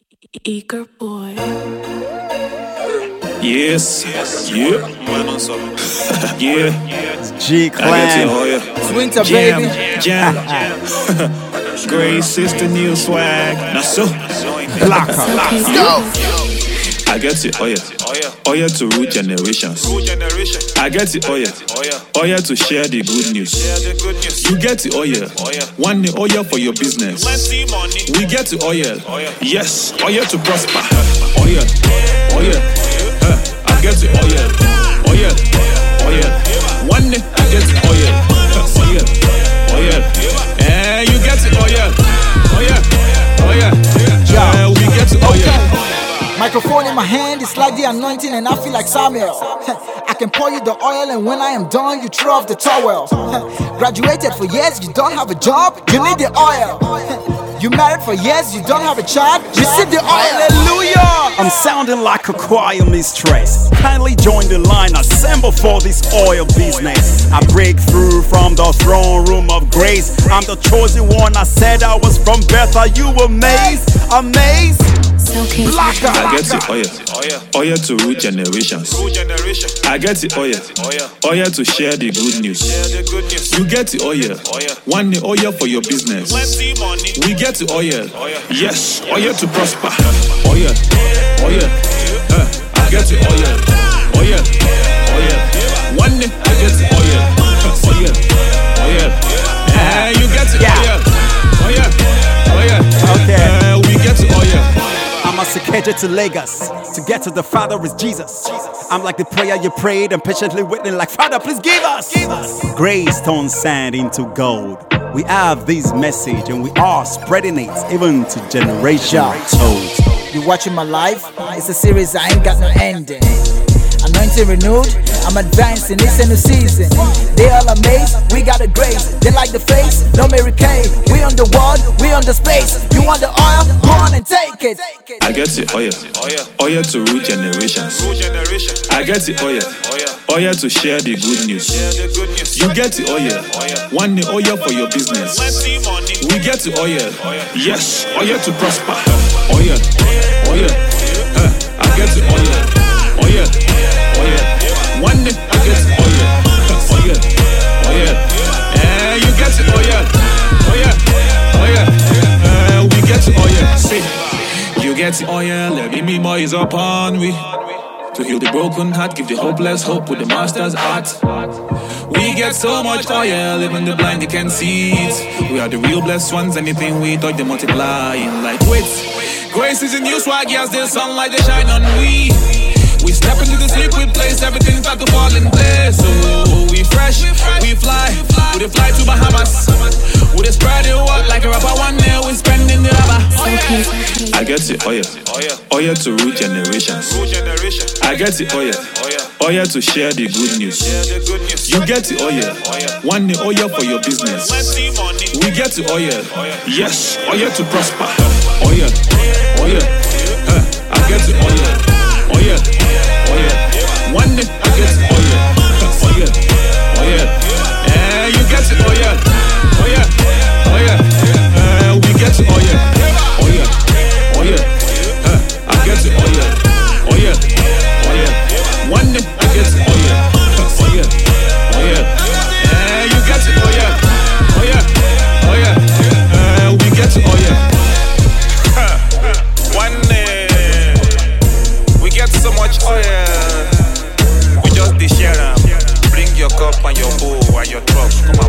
Eager boy. Yes, yeah, yeah. G Clan, Winter Jam, baby. jam. Grace sister, new swag. Now so, Blacker. I get it, oh yeah to rule generations. I get it, oh yeah to share the good news. You get it, oh yeah, one day, oh yeah for your business. We get it, oh yeah, yes, oh yeah to prosper. Oh yeah, I get it, oh yeah, one day I get it, oh yeah, and you get it, oh yeah, we get it, oh yeah. Microphone in my hand, it's like the anointing and I feel like Samuel. I can pour you the oil and when I am done, you throw off the towel. Graduated for years, you don't have a job, you need the oil. You married for years, you don't have a child, receive the oil. Hallelujah! I'm sounding like a choir mistress. Kindly join the line, assemble for this oil business. I break through from the throne room of grace. I'm the chosen one, I said I was from birth. Are you amazed? Amazed? Blacker. I get it, oh yeah to rule generations. I get it, oh yeah to share the good news. You get it, oh yeah, one day, oh yeah for your business. We get it, oh yeah, yes, oh yeah to prosper. Oh yeah, I get it, oh yeah, one day I get it, oh yeah, and you get it, oh yeah, Okay. we get it, oh yeah. I'm a Sekeja to Lagos. To get to the Father is Jesus. I'm like the prayer you prayed and patiently waiting like, Father, please give us. Grace turns sand into gold. We have this message and we are spreading it even to generations. You watching my life? It's a series, I ain't got no ending. Anointing renewed, I'm advancing, it's a new season. They all amazed, we got a grace. They like the face, no Mary Kay. We on the world, we on the space. You want the oil, go on and take it. I get it, oh yeah to rule generations. I get it, oh yeah to share the good news. You get it, oh yeah, one day, oh yeah for your business. We get it, oh yeah, yes, oh yeah to prosper. Oh yeah, I get it, oh yeah, one day I get it, oh yeah, and you get it, oh yeah, we get it, oh yeah. See, you get it, oh yeah, let me more is upon we. To heal the broken heart, give the hopeless hope with the master's art. We get so much oil, even the blind they can see it. We are the real blessed ones, anything we touch they multiply in like weight. Grace is a new swag, yes, the sunlight they shine on we. We step into the secret place, everything start to fall in place. So we fresh, we fly, we fly to Bahamas. We spread it out like a rapper, one day we spending the rubber. I get it, oh yeah to rule generations. I get it, oh yeah to share the good news. You get it, oh yeah, one day, oh yeah for your business. We get it, oh yeah, yes, oh yeah to prosper. Oh yeah, I get it, oh yeah, one day I get it, oh yeah, and you get it, oh yeah, we get it, oh yeah, I get it, oh yeah, one day I get it, oh yeah, and you get it, oh yeah, we get it, oh yeah. One day we get so much oil, we just share them. Bring your cup and your bowl and your truck, come on.